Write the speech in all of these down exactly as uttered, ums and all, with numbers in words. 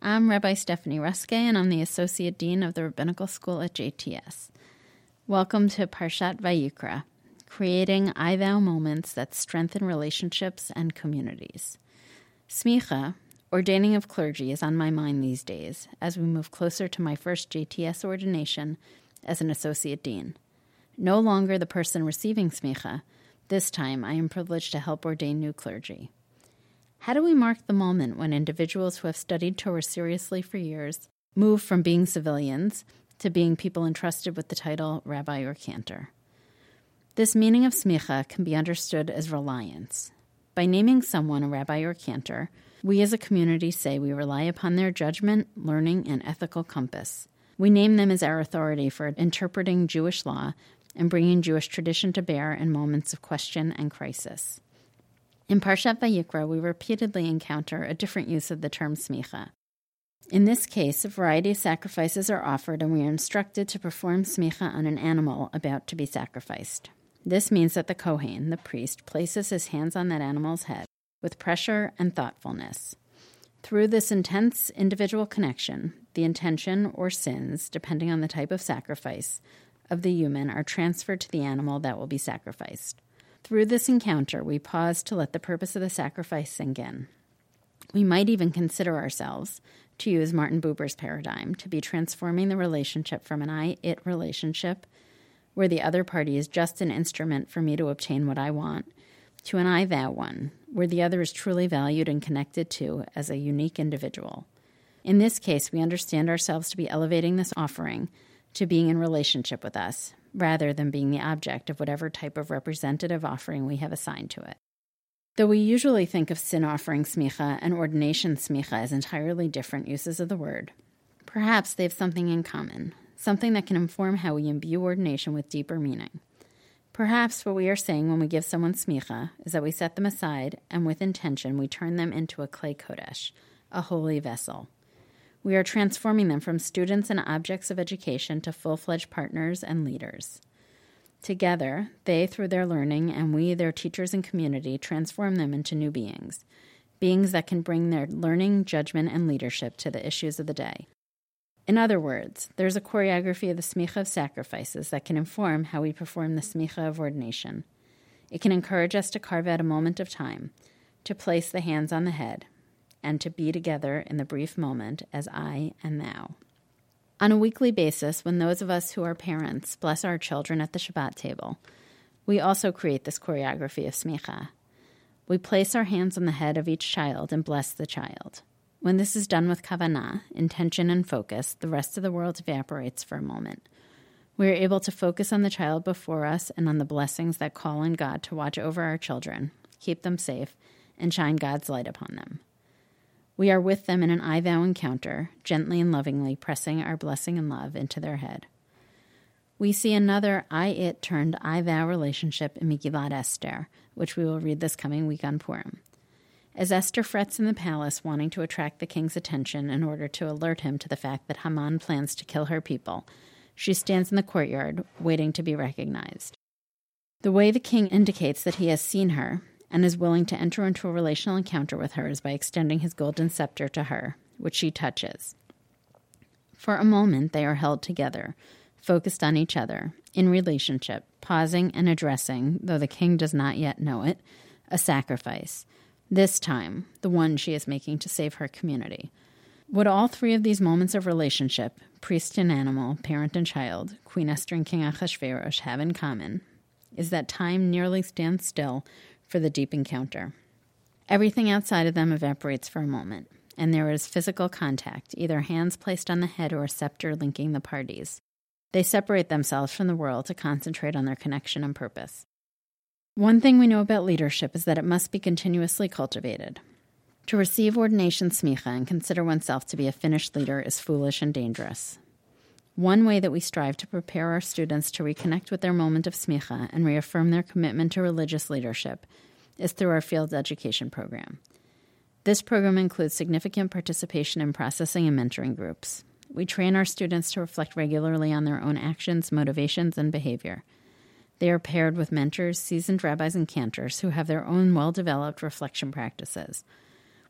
I'm Rabbi Stephanie Ruske, and I'm the Associate Dean of the Rabbinical School at J T S. Welcome to Parshat Vayikra, creating I-Thou moments that strengthen relationships and communities. Smicha, ordaining of clergy, is on my mind these days as we move closer to my first J T S ordination as an Associate Dean. No longer the person receiving smicha, this time I am privileged to help ordain new clergy. How do we mark the moment when individuals who have studied Torah seriously for years move from being civilians to being people entrusted with the title rabbi or cantor? This meaning of smicha can be understood as reliance. By naming someone a rabbi or cantor, we as a community say we rely upon their judgment, learning, and ethical compass. We name them as our authority for interpreting Jewish law and bringing Jewish tradition to bear in moments of question and crisis. In Parshat Vayikra, we repeatedly encounter a different use of the term smicha. In this case, a variety of sacrifices are offered, and we are instructed to perform smicha on an animal about to be sacrificed. This means that the Kohen, the priest, places his hands on that animal's head with pressure and thoughtfulness. Through this intense individual connection, the intention or sins, depending on the type of sacrifice, of the human are transferred to the animal that will be sacrificed. Through this encounter, we pause to let the purpose of the sacrifice sink in. We might even consider ourselves, to use Martin Buber's paradigm, to be transforming the relationship from an I-it relationship, where the other party is just an instrument for me to obtain what I want, to an I-thou one, where the other is truly valued and connected to as a unique individual. In this case, we understand ourselves to be elevating this offering to being in relationship with us, rather than being the object of whatever type of representative offering we have assigned to it. Though we usually think of sin offering smicha and ordination smicha as entirely different uses of the word, perhaps they have something in common, something that can inform how we imbue ordination with deeper meaning. Perhaps what we are saying when we give someone smicha is that we set them aside, and with intention we turn them into a klei kodesh, a holy vessel. We are transforming them from students and objects of education to full-fledged partners and leaders. Together, they, through their learning, and we, their teachers and community, transform them into new beings, beings that can bring their learning, judgment, and leadership to the issues of the day. In other words, there's a choreography of the smicha of sacrifices that can inform how we perform the smicha of ordination. It can encourage us to carve out a moment of time, to place the hands on the head, and to be together in the brief moment as I and thou. On a weekly basis, when those of us who are parents bless our children at the Shabbat table, we also create this choreography of smicha. We place our hands on the head of each child and bless the child. When this is done with kavanah, intention and focus, the rest of the world evaporates for a moment. We are able to focus on the child before us and on the blessings that call on God to watch over our children, keep them safe, and shine God's light upon them. We are with them in an I-thou encounter, gently and lovingly pressing our blessing and love into their head. We see another I-it turned I-thou relationship in Megillat Esther, which we will read this coming week on Purim. As Esther frets in the palace wanting to attract the king's attention in order to alert him to the fact that Haman plans to kill her people, she stands in the courtyard, waiting to be recognized. The way the king indicates that he has seen her and is willing to enter into a relational encounter with her is by extending his golden scepter to her, which she touches. For a moment, they are held together, focused on each other, in relationship, pausing and addressing, though the king does not yet know it, a sacrifice. This time, the one she is making to save her community. What all three of these moments of relationship, priest and animal, parent and child, Queen Esther and King Achashverosh, have in common is that time nearly stands still for the deep encounter. Everything outside of them evaporates for a moment, and there is physical contact, either hands placed on the head or a scepter linking the parties. They separate themselves from the world to concentrate on their connection and purpose. One thing we know about leadership is that it must be continuously cultivated. To receive ordination smicha and consider oneself to be a finished leader is foolish and dangerous. One way that we strive to prepare our students to reconnect with their moment of smicha and reaffirm their commitment to religious leadership is through our field education program. This program includes significant participation in processing and mentoring groups. We train our students to reflect regularly on their own actions, motivations, and behavior. They are paired with mentors, seasoned rabbis, and cantors who have their own well-developed reflection practices.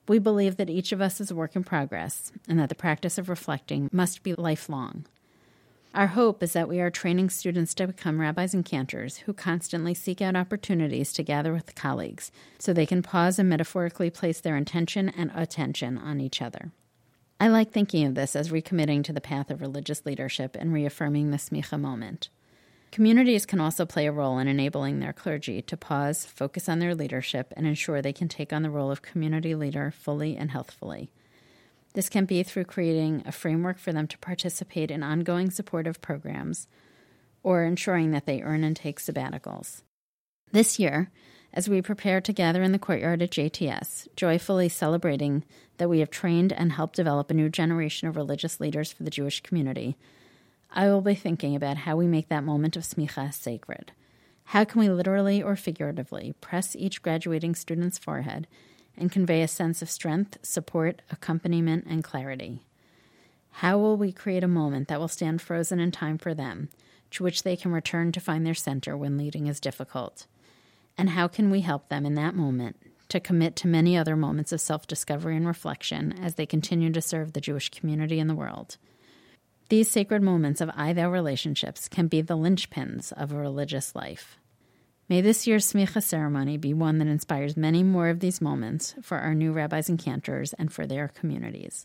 We believe that each of us is a work in progress and that the practice of reflecting must be lifelong. Our hope is that we are training students to become rabbis and cantors who constantly seek out opportunities to gather with colleagues so they can pause and metaphorically place their intention and attention on each other. I like thinking of this as recommitting to the path of religious leadership and reaffirming the smicha moment. Communities can also play a role in enabling their clergy to pause, focus on their leadership, and ensure they can take on the role of community leader fully and healthfully. This can be through creating a framework for them to participate in ongoing supportive programs or ensuring that they earn and take sabbaticals. This year, as we prepare to gather in the courtyard at J T S, joyfully celebrating that we have trained and helped develop a new generation of religious leaders for the Jewish community, I will be thinking about how we make that moment of smicha sacred. How can we literally or figuratively press each graduating student's forehead and convey a sense of strength, support, accompaniment, and clarity? How will we create a moment that will stand frozen in time for them, to which they can return to find their center when leading is difficult? And how can we help them in that moment to commit to many other moments of self-discovery and reflection as they continue to serve the Jewish community and the world? These sacred moments of I-thou relationships can be the linchpins of a religious life. May this year's smicha ceremony be one that inspires many more of these moments for our new rabbis and cantors and for their communities.